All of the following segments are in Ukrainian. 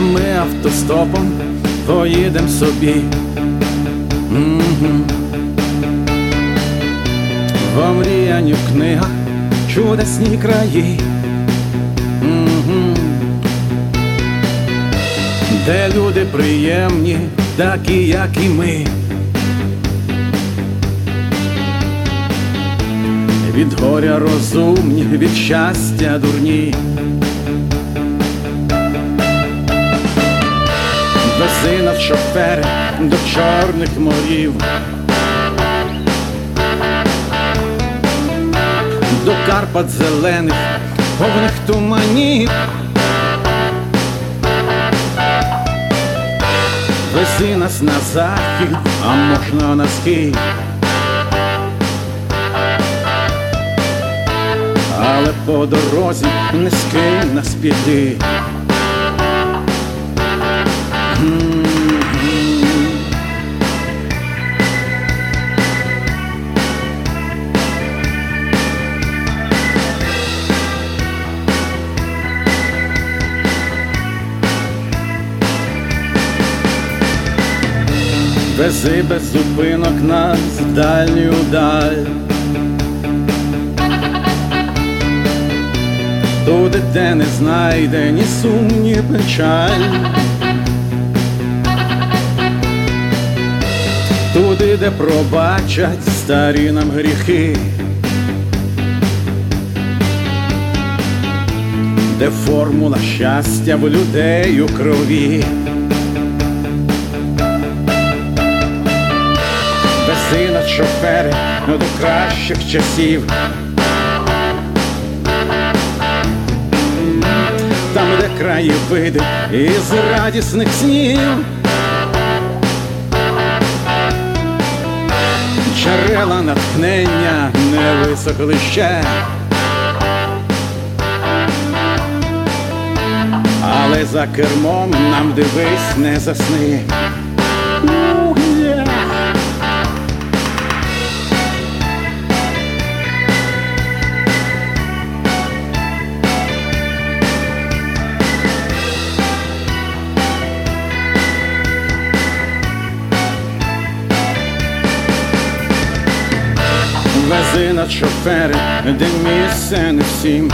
ми автостопом поїдем собі. В омріяні в книгах чудесні краї, де люди приємні, такі, як і ми. Від горя розумні, від щастя дурні. Вези нас, шофери, до чорних морів, до Карпат зелених, повних туманів. Вези нас на захід, а можна на схід, але по дорозі не скинь нас біди. Вези без зупинок нас в дальню даль, туди, де не знайде ні сум, ні печаль, туди, де пробачать старі нам гріхи, де формула щастя в людей у крові. Вези нас, шофери, до кращих часів, там, де краєвиди із радісних снів, джерела натхнення не висохли ще, але за кермом нам, дивись, не засни. Вези нас, шофери, де місце не всім,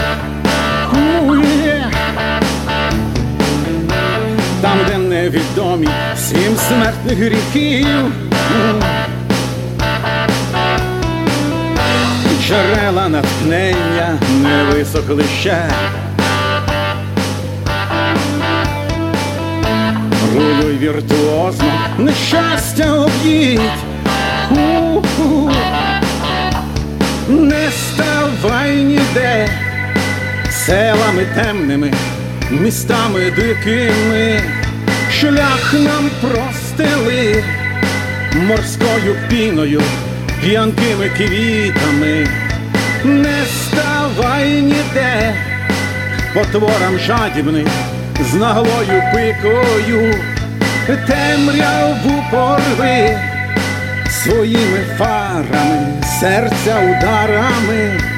там, де невідомі 7 смертних гріхів, джерела натхнення не висохли ще, рулюй віртуозно, нещастя об'їдь. Не ставай ніде, селами темними, містами дикими, шлях нам простили морською піною, п'янкими квітами. Не ставай ніде, потворам жадібних, з наглою пикою, темряву порви своїми фарами, серця ударами.